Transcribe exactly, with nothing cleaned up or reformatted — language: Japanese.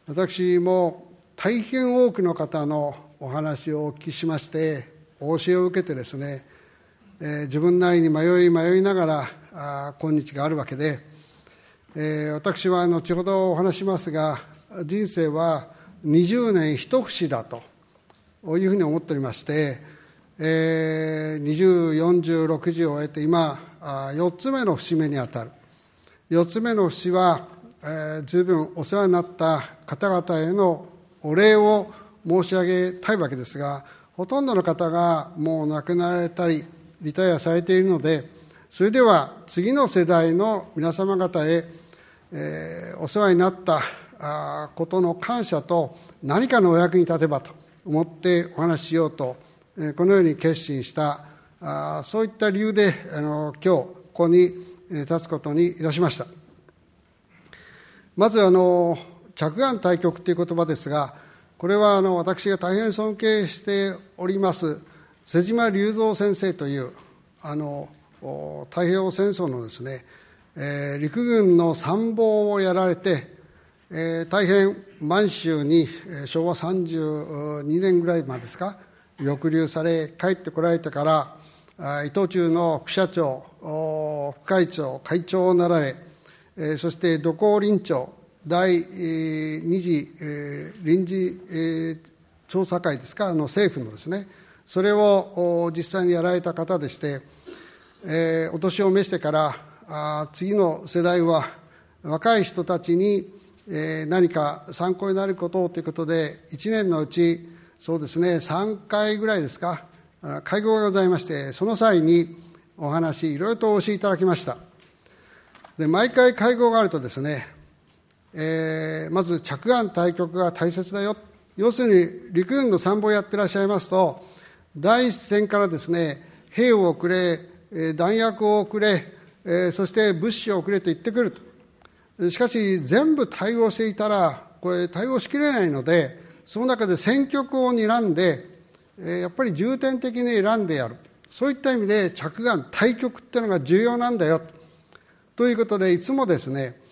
私も大変多くの方のお話をお聞きしまして、お教えを受けてですね、えー、自分なりに迷い迷いながらあ今日があるわけで、えー、私は後ほどお話しますが、人生はにじゅうねん一節だというふうに思っておりまして、えー、にじゅう、よんじゅう、ろくじゅうを終えて今よっつめの節目にあたる。よっつめの節は、えー、十分お世話になった方々へのお礼を申し上げたいわけですが、ほとんどの方がもう亡くなられたりリタイアされているので、それでは次の世代の皆様方へ、えー、お世話になったあことの感謝と何かのお役に立てばと思ってお話ししようと、えー、このように決心したあそういった理由であの今日ここに立つことにいたしました。まずあの着眼対極という言葉ですが、これはあの私が大変尊敬しております瀬島隆三先生というあの太平洋戦争のですね、えー、陸軍の参謀をやられて、えー、大変満州にしょうわさんじゅうにねんぐらいまでですか抑留され帰ってこられてから伊藤忠の副社長、副会長、会長をなられ、えー、そして土工臨長第二次、えー、臨時、えー、調査会ですか、あの政府のですね、それを実際にやられた方でして、えー、お年を召してからあ次の世代は若い人たちに、えー、何か参考になることをということで、いちねんのうちそうですねさんかいぐらいですか会合がございまして、その際にお話いろいろとお教えいただきました。で毎回会合があるとですね、えー、まず着眼対極が大切だよ。要するに陸軍の参謀をやってらっしゃいますと、第一線からですね兵を送れ、弾薬を送れ、そして物資を送れと言ってくると。しかし全部対応していたらこれ対応しきれないので、その中で選曲を睨んでやっぱり重点的に選んでやる。そういった意味で着眼対極っていうのが重要なんだよということで、いつもですね